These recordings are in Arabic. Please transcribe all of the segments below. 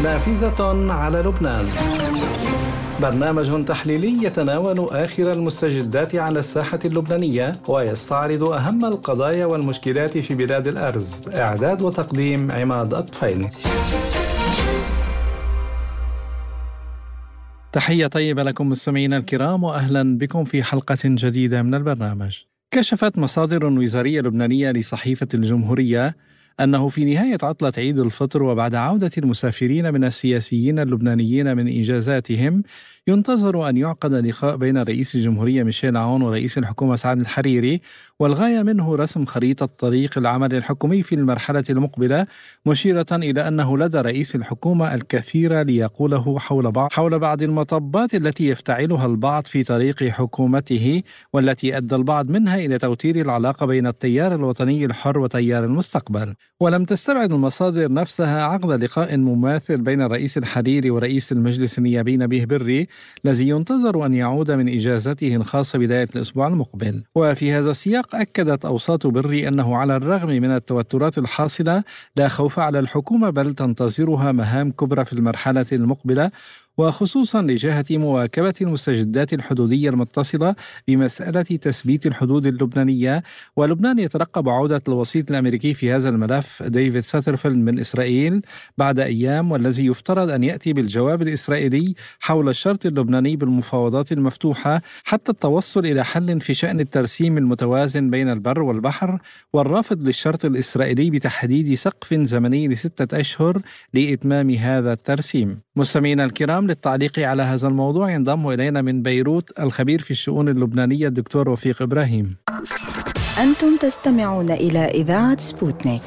نافذة على لبنان، برنامج تحليلي يتناول آخر المستجدات على الساحة اللبنانية ويستعرض أهم القضايا والمشكلات في بلاد الأرز. إعداد وتقديم عماد الطفيلي. تحية طيبة لكم مستمعينا الكرام، وأهلا بكم في حلقة جديدة من البرنامج. كشفت مصادر وزارية لبنانية لصحيفة الجمهورية أنه في نهاية عطلة عيد الفطر وبعد عودة المسافرين من السياسيين اللبنانيين من إجازاتهم، ينتظر أن يعقد لقاء بين رئيس الجمهورية ميشيل عون ورئيس الحكومة سعد الحريري، والغاية منه رسم خريطة طريق العمل الحكومي في المرحلة المقبلة، مشيرة إلى أنه لدى رئيس الحكومة الكثير ليقوله حول بعض المطبات التي يفتعلها البعض في طريق حكومته، والتي أدى البعض منها إلى توتير العلاقة بين التيار الوطني الحر وتيار المستقبل. ولم تستبعد المصادر نفسها عقد لقاء مماثل بين الرئيس الحريري ورئيس المجلس النيابي نبيه بري، الذي ينتظر أن يعود من إجازته الخاصة بداية الأسبوع المقبل. وفي هذا السياق أكدت أوساط بري أنه على الرغم من التوترات الحاصلة لا خوف على الحكومة، بل تنتظرها مهام كبرى في المرحلة المقبلة، وخصوصا لجهة مواكبة المستجدات الحدودية المتصلة بمسألة تثبيت الحدود اللبنانية. ولبنان يترقب عودة الوسيط الأمريكي في هذا الملف ديفيد ساترفيلد من إسرائيل بعد أيام، والذي يفترض أن يأتي بالجواب الإسرائيلي حول الشرط اللبناني بالمفاوضات المفتوحة حتى التوصل إلى حل في شأن الترسيم المتوازن بين البر والبحر، والرافض للشرط الإسرائيلي بتحديد سقف زمني ل6 أشهر لإتمام هذا الترسيم. مستمعينا الكرام، للتعليق على هذا الموضوع ينضم إلينا من بيروت الخبير في الشؤون اللبنانية الدكتور وفيق إبراهيم. أنتم تستمعون إلى إذاعة سبوتنيك.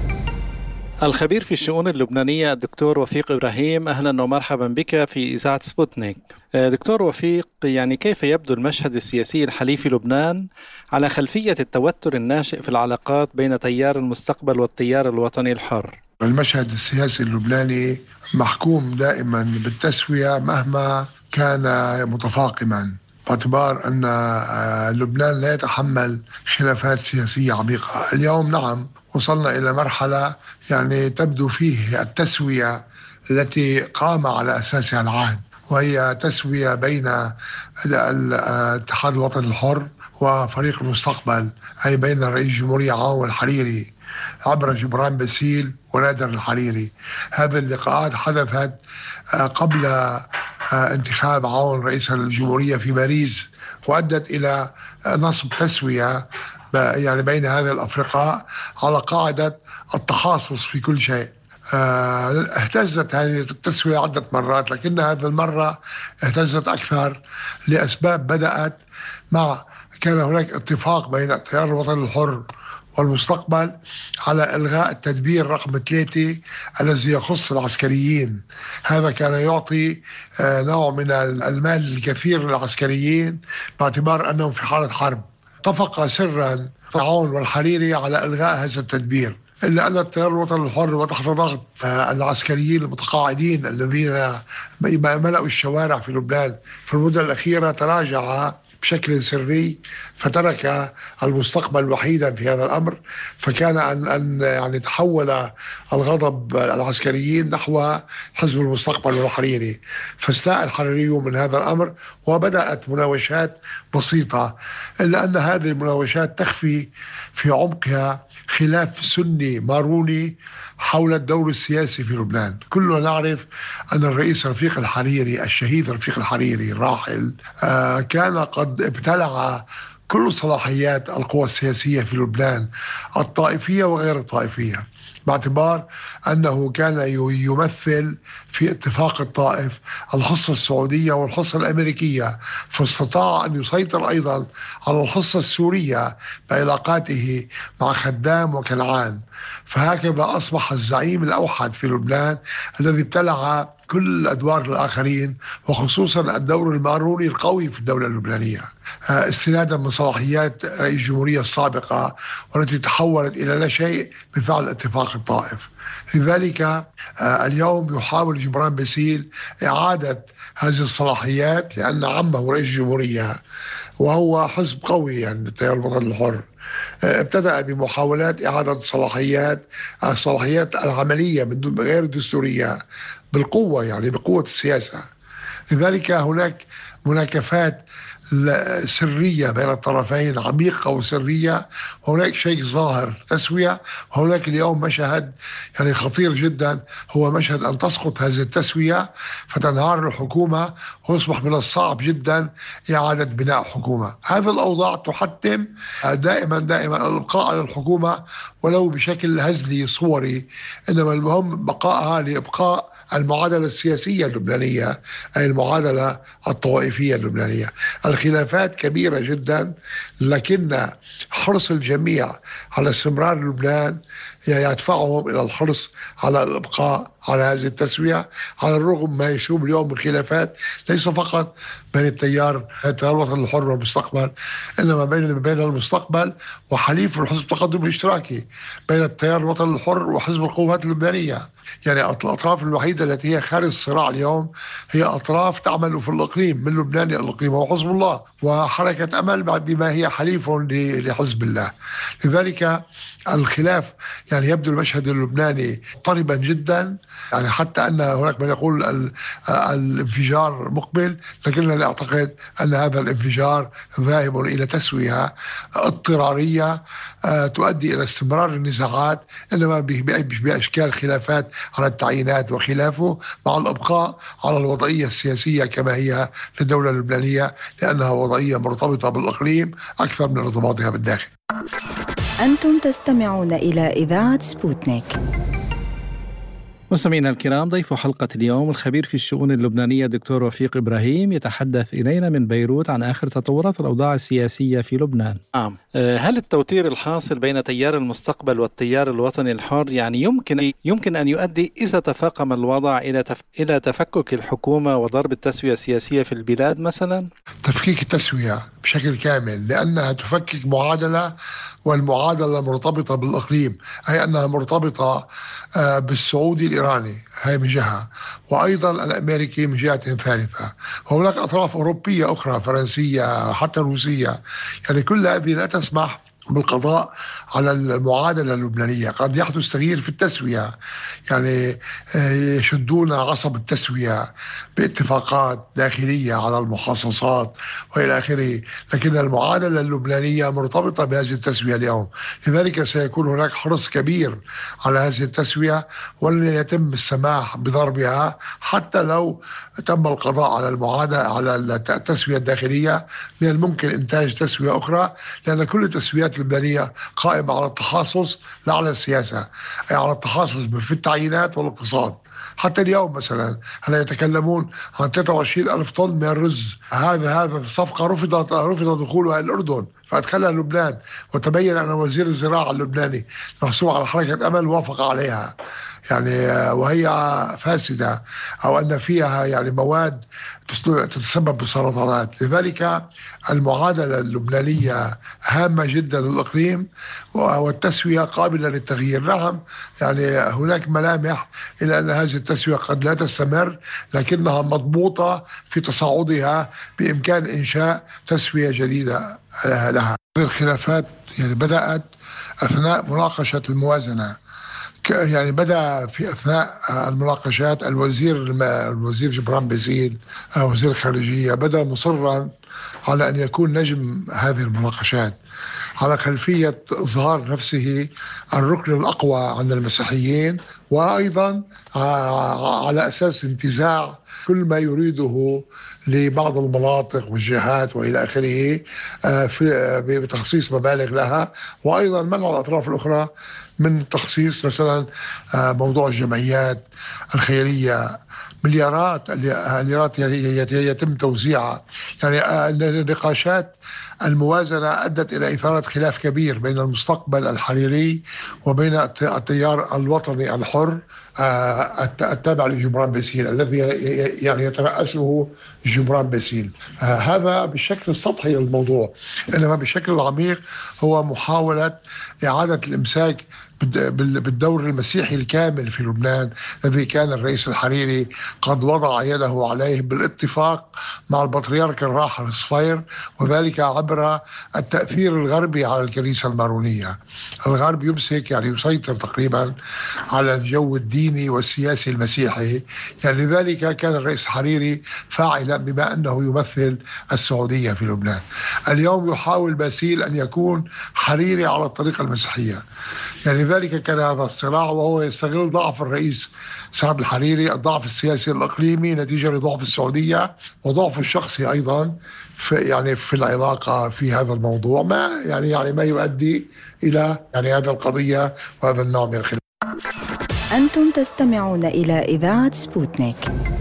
الخبير في الشؤون اللبنانية الدكتور وفيق إبراهيم، أهلا ومرحبا بك في إذاعة سبوتنيك. دكتور وفيق، كيف يبدو المشهد السياسي الحالي في لبنان على خلفية التوتر الناشئ في العلاقات بين تيار المستقبل والتيار الوطني الحر؟ المشهد السياسي اللبناني محكوم دائما بالتسوية مهما كان متفاقما، باعتبار أن لبنان لا يتحمل خلافات سياسية عميقة. اليوم نعم وصلنا إلى مرحلة تبدو فيه التسوية التي قام على أساسها العهد، وهي تسوية بين الاتحاد الوطني الحر وفريق المستقبل، أي بين رئيس الجمهورية عون والحريري عبر جبران باسيل ونادر الحريري. هذه اللقاءات حدثت قبل انتخاب عون رئيس الجمهورية في باريس، وأدت إلى نصب تسوية بين هذه الأفرقاء على قاعدة التخاصص في كل شيء. اهتزت هذه التسوية عدة مرات، لكن هذه المرة اهتزت أكثر لأسباب بدأت كان هناك اتفاق بين التيار الوطني الحر والمستقبل على إلغاء التدبير رقم 3 الذي يخص العسكريين. هذا كان يعطي نوع من المال الكثير للعسكريين باعتبار أنهم في حالة حرب. اتفق سرا عون والحريري على إلغاء هذا التدبير، إلا أن التيار الوطني الحر وتحت ضغط العسكريين المتقاعدين الذين ملأوا الشوارع في لبنان في المدة الأخيرة تراجع بشكل سري، فترك المستقبل وحيدا في هذا الأمر. فكان أن تحول الغضب العسكريين نحو حزب المستقبل والحريري، فاستاء الحريري من هذا الأمر وبدأت مناوشات بسيطة، إلا أن هذه المناوشات تخفي في عمقها خلاف سني ماروني حول الدور السياسي في لبنان. كلنا نعرف أن الرئيس رفيق الحريري الشهيد رفيق الحريري الراحل كان قد ابتلع كل صلاحيات القوى السياسية في لبنان الطائفية وغير الطائفية، باعتبار أنه كان يمثل في اتفاق الطائف الحصة السعودية والحصة الأمريكية، فاستطاع أن يسيطر أيضا على الحصة السورية بعلاقاته مع خدام وكنعان. فهكذا أصبح الزعيم الأوحد في لبنان الذي ابتلع كل الأدوار الآخرين، وخصوصا الدور الماروني القوي في الدولة اللبنانية، استنادا من صلاحيات رئيس الجمهورية السابقة والتي تحولت إلى لا شيء بفعل اتفاق الطائف. لذلك اليوم يحاول جبران باسيل إعادة هذه الصلاحيات، لأن عمه رئيس الجمهورية وهو حزب قوي التيار الوطني الحر ابتدأ بمحاولات إعادة الصلاحيات العملية من غير الدستورية بالقوة، يعني بقوة السياسة. لذلك هناك مناكفات سرية بين الطرفين، عميقة وسرية، وهناك شيء ظاهر تسوية. وهناك اليوم مشهد يعني خطير جدا، هو مشهد أن تسقط هذه التسوية فتنهار الحكومة، ويصبح من الصعب جدا إعادة بناء حكومة. هذه الأوضاع تحتم دائما الإبقاء على الحكومة ولو بشكل هزلي صوري، إنما المهم بقائها لإبقاء المعادلة السياسية اللبنانية، أي المعادلة الطوائفية اللبنانية. الخلافات كبيرة جدا، لكن حرص الجميع على استمرار لبنان يدفعهم إلى الحرص على الإبقاء على هذه التسوية، على الرغم ما يشوب اليوم من خلافات ليس فقط بين التيار الوطني الحر والمستقبل، إنما بين المستقبل وحليف الحزب التقدم الاشتراكي، بين التيار الوطني الحر وحزب القوات اللبنانية. يعني الأطراف الوحيدة التي هي خارج الصراع اليوم هي أطراف تعمل في الإقليم، من لبنان إلى الإقليم، وهو حزب الله وحركة أمل بما هي حليف لحزب الله. لذلك الخلاف يعني يبدو المشهد اللبناني طربا جدا، يعني حتى أن هناك من يقول الانفجار مقبل، لكننا نعتقد أن هذا الانفجار ذاهب إلى تسوية اضطرارية تؤدي إلى استمرار النزاعات، إنما بأشكال خلافات على التعيينات وخلافه، مع الإبقاء على الوضعية السياسية كما هي للدولة اللبنانية، لأنها وضعية مرتبطة بالإقليم أكثر من ارتباطها بالداخل. أنتم تستمعون إلى إذاعة سبوتنيك. مستمعينا الكرام، ضيف حلقة اليوم الخبير في الشؤون اللبنانية دكتور وفيق إبراهيم، يتحدث إلينا من بيروت عن آخر تطورات الأوضاع السياسية في لبنان. هل التوتير الحاصل بين تيار المستقبل والتيار الوطني الحر يعني يمكن أن يؤدي إذا تفاقم الوضع إلى تفكك الحكومة وضرب التسوية السياسية في البلاد مثلا؟ تفكيك التسوية بشكل كامل، لأنها تفكك معادلة، والمعادلة مرتبطة بالإقليم، أي أنها مرتبطة بالسعودي الإيراني هي من جهة، وأيضا الأمريكي من جهة ثالثة، وهناك أطراف أوروبية أخرى، فرنسية حتى روسية، يعني كل هذه لا تسمح بالقضاء على المعادلة اللبنانية. قد يحدث تغيير في التسوية، يعني يشدون عصب التسوية باتفاقات داخلية على المحاصصات وإلى آخره، لكن المعادلة اللبنانية مرتبطة بهذه التسوية اليوم. لذلك سيكون هناك حرص كبير على هذه التسوية، ولن يتم السماح بضربها حتى لو تم القضاء على المعادلة على التسوية الداخلية. من الممكن إنتاج تسوية أخرى، لأن كل التسويات اللبنانية قائمة على التخصص لا على السياسة، أي على التخصص في التعيينات والاقتصاد. حتى اليوم مثلا هلا يتكلمون عن 23,000 طن من الرز، هذا الصفقة رفض دخولها الأردن فأدخلها لبنان، وتبين أن وزير الزراعة اللبناني محسوب على حركة أمل وافق عليها، يعني وهي فاسدة، أو أن فيها يعني مواد تتسبب بسرطانات. لذلك المعادلة اللبنانية هامة جدا للإقليم، والتسوية قابلة للتغيير. نعم، يعني هناك ملامح إلى أن هذه التسوية قد لا تستمر، لكنها مضبوطة في تصاعدها، بإمكان إنشاء تسوية جديدة لها. الخلافات يعني بدأت أثناء مناقشة الموازنة، يعني بدأ في أثناء المناقشات الوزير جبران باسيل وزير الخارجية بدأ مصرا على أن يكون نجم هذه المناقشات، على خلفية إظهار نفسه الركن الأقوى عند المسيحيين، وأيضا على أساس انتزاع كل ما يريده لبعض المناطق والجهات وإلى آخره بتخصيص مبالغ لها، وأيضا منع الأطراف الأخرى من تخصيص مثلا موضوع الجمعيات الخيرية. مليارات يتم توزيعها. يعني نقاشات الموازنة أدت إلى إثارة خلاف كبير بين المستقبل الحريري وبين التيار الوطني الحر التابع لجبران باسيل، الذي يعني يترأسه جبران باسيل. هذا بالشكل السطحي للموضوع، إنما بالشكل العميق هو محاولة إعادة الإمساك بالدور المسيحي الكامل في لبنان الذي كان الرئيس الحريري قد وضع يده عليه بالاتفاق مع البطريرك الراحل الصفير، وذلك عبر التأثير الغربي على الكنيسة المارونية. الغرب يمسك يسيطر تقريبا على الجو الديني والسياسي المسيحي، لذلك كان الرئيس الحريري فاعلا بما أنه يمثل السعودية في لبنان. اليوم يحاول باسيل أن يكون حريري على الطريقة المسيحية، لذلك كان هذا الصراع، وهو يستغل ضعف الرئيس سعد الحريري، الضعف السياسي الإقليمي نتيجة لضعف السعودية وضعف الشخصي أيضا في العلاقة في هذا الموضوع، ما يؤدي إلى هذا القضية وهذا النوع من الخلاف. أنتم تستمعون إلى إذاعة سبوتنيك.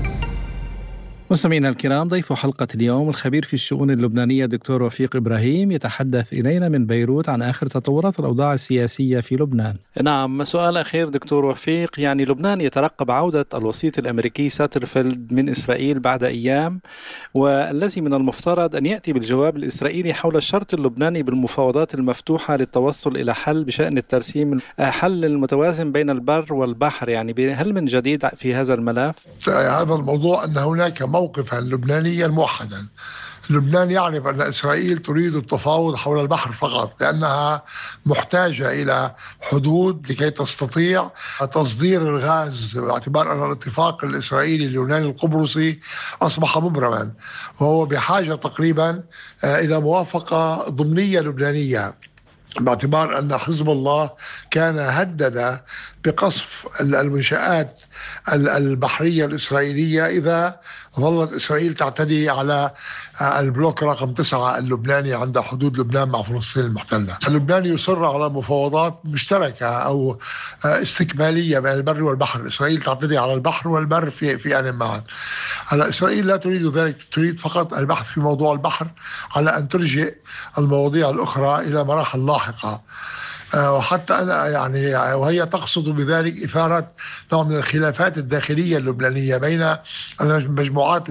مستمعينا الكرام، ضيف حلقة اليوم الخبير في الشؤون اللبنانية دكتور وفيق إبراهيم، يتحدث إلينا من بيروت عن آخر تطورات الأوضاع السياسية في لبنان. نعم، سؤال أخير دكتور وفيق، لبنان يترقب عودة الوسيط الأمريكي ساترفيلد من إسرائيل بعد أيام، والذي من المفترض أن يأتي بالجواب الإسرائيلي حول الشرط اللبناني بالمفاوضات المفتوحة للتوصل إلى حل بشأن الترسيم، حل المتوازن بين البر والبحر. هل من جديد في هذا الملف؟ هذا الموضوع أن هناك موقفا لبنانيا موحدا. لبنان يعرف أن إسرائيل تريد التفاوض حول البحر فقط، لأنها محتاجة إلى حدود لكي تستطيع تصدير الغاز، باعتبار أن الاتفاق الإسرائيلي اللبناني القبرصي أصبح مبرما، وهو بحاجة تقريبا إلى موافقة ضمنية لبنانية، باعتبار أن حزب الله كان هدد بقصف المنشآت البحرية الإسرائيلية إذا ظلت إسرائيل تعتدي على البلوك رقم 9 اللبناني عند حدود لبنان مع فلسطين المحتلة. اللبناني يصر على مفاوضات مشتركة أو استكمالية بين البر والبحر. إسرائيل تعتدي على البحر والبر في آن معا. إسرائيل لا تريد ذلك، تريد فقط البحث في موضوع البحر على أن تلجئ المواضيع الأخرى إلى مراحل لاحقة. وحتى أنا وهي تقصد بذلك إثارة نوع من الخلافات الداخلية اللبنانية بين المجموعات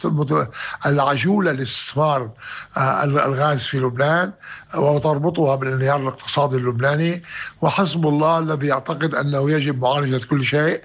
العجولة لاستثمار الغاز في لبنان وتربطها بالانهيار الاقتصادي اللبناني، وحزب الله الذي يعتقد أنه يجب معالجة كل شيء،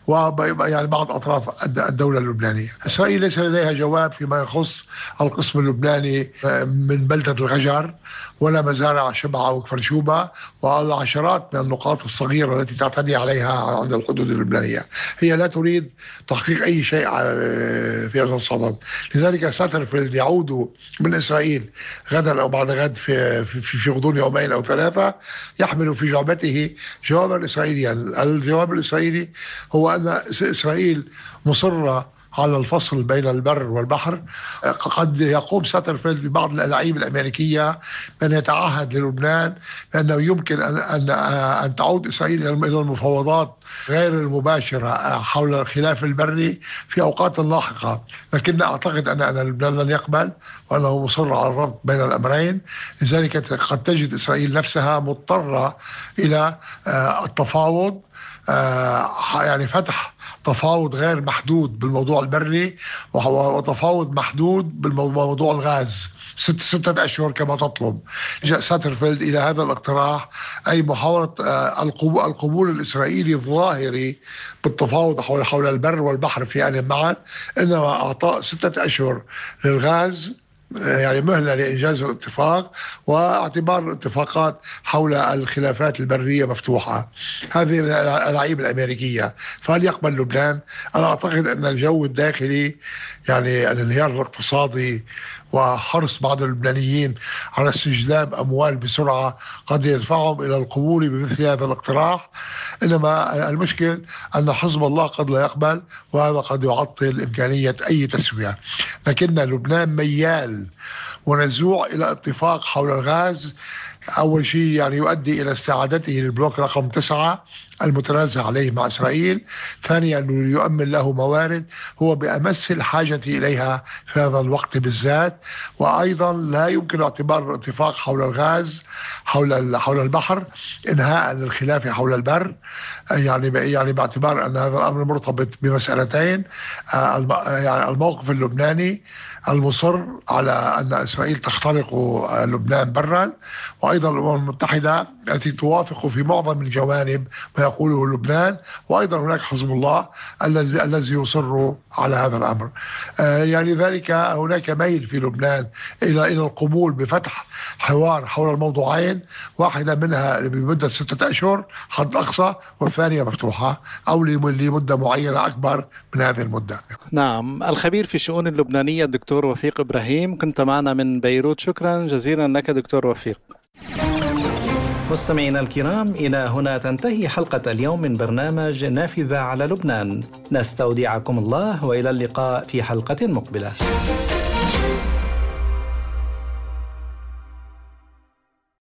بعض أطراف الدولة اللبنانية. إسرائيل ليس لديها جواب فيما يخص القسم اللبناني من بلدة الغجر ولا مزارع شبعة وكفرشوبة والعشرات من النقاط الصغيرة التي تعتدي عليها عند الحدود اللبنانية. هي لا تريد تحقيق أي شيء في هذا الصدد. لذلك ساترفيلد يعود من إسرائيل غدا أو بعد غد في غضون يومين أو 3، يحمل في جعبته جوابا إسرائيليا. الجواب الإسرائيلي هو أن إسرائيل مصرة على الفصل بين البر والبحر. قد يقوم ساترفيلد ببعض الألاعيب الأمريكية بأن يتعهد للبنان بأنه يمكن أن تعود إسرائيل إلى المفاوضات غير المباشرة حول الخلاف البري في أوقات لاحقة، لكن أعتقد أن لبنان لن يقبل وأنه مصر على الربط بين الأمرين. لذلك قد تجد إسرائيل نفسها مضطرة إلى التفاوض، فتح تفاوض غير محدود بالموضوع البري وتفاوض محدود بالموضوع الغاز 6 أشهر كما تطلب. جاء ساترفيلد إلى هذا الاقتراح، أي محاولة القبول الإسرائيلي الظاهري بالتفاوض حول البر والبحر في آن معا، إنما أعطاء 6 أشهر للغاز مهلة لإنجاز الاتفاق واعتبار الاتفاقات حول الخلافات البرية مفتوحة. هذه الألاعيب الأمريكية. فهل يقبل لبنان؟ أنا أعتقد أن الجو الداخلي الانهيار الاقتصادي وحرص بعض اللبنانيين على استجلاب أموال بسرعة قد يدفعهم إلى القبول بمثل هذا الاقتراح. إنما المشكل أن حزب الله قد لا يقبل، وهذا قد يعطل إمكانية أي تسوية. لكن لبنان ميال ونزوع إلى اتفاق حول الغاز. أول شيء يؤدي إلى استعادته للبلوك رقم 9 المتنازع عليه مع إسرائيل. ثانيا أنه يؤمن له موارد هو بأمس الحاجة إليها في هذا الوقت بالذات. وأيضا لا يمكن اعتبار الاتفاق حول الغاز حول البحر إنهاء للخلاف حول البر، باعتبار أن هذا الأمر مرتبط بمسألتين: الموقف اللبناني المصر على أن إسرائيل تخترق لبنان برا، وأيضا الأمم المتحدة التي توافق في معظم الجوانب ما يقوله لبنان، وأيضا هناك حزب الله الذي يصر على هذا الأمر. يعني ذلك هناك ميل في لبنان إلى القبول بفتح حوار حول الموضوعين، واحدة منها بمدة 6 أشهر حد أقصى، والثانية مفتوحة أو لمدة معينة أكبر من هذه المدة. نعم، الخبير في الشؤون اللبنانية الدكتور وفيق إبراهيم، كنت معنا من بيروت. شكرا جزيلا لك دكتور وفيق. مستمعينا الكرام، إلى هنا تنتهي حلقة اليوم من برنامج نافذة على لبنان. نستودعكم الله وإلى اللقاء في حلقة مقبلة.